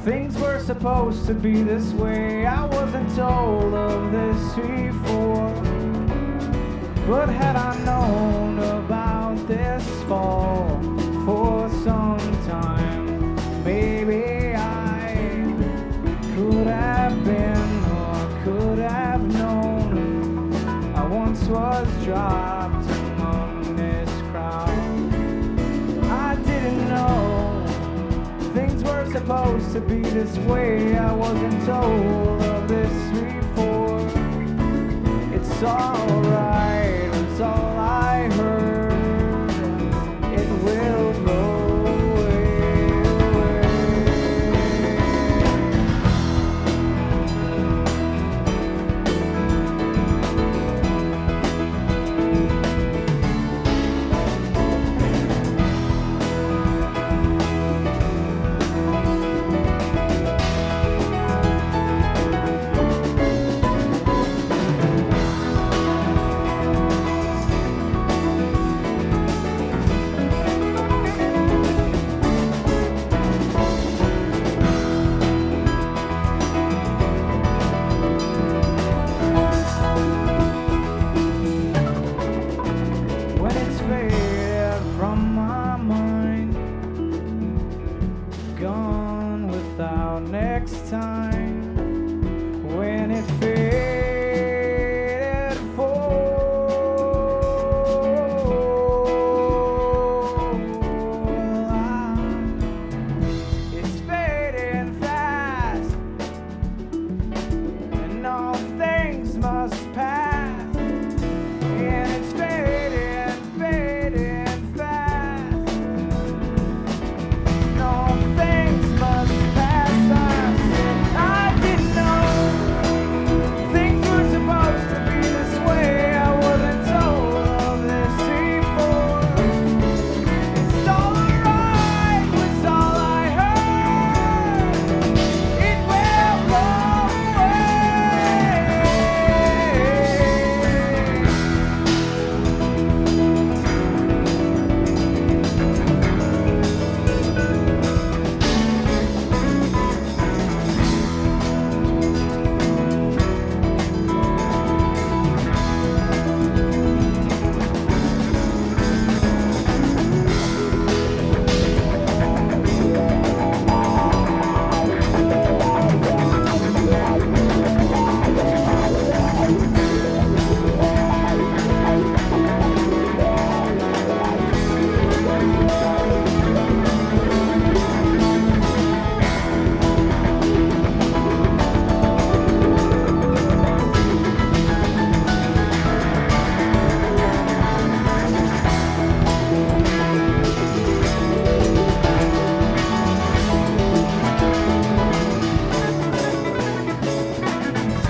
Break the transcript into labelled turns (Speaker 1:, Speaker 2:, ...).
Speaker 1: Things were supposed to be this way. I wasn't told of this before. But had I known about this fall for some time, maybe I could have been or could have known. I once was dropped among this crowd. I didn't know things were supposed to be this way. I wasn't told of this before. It's alright, it's all I heard. It will go away. When it's faded from my mind, gone without next time.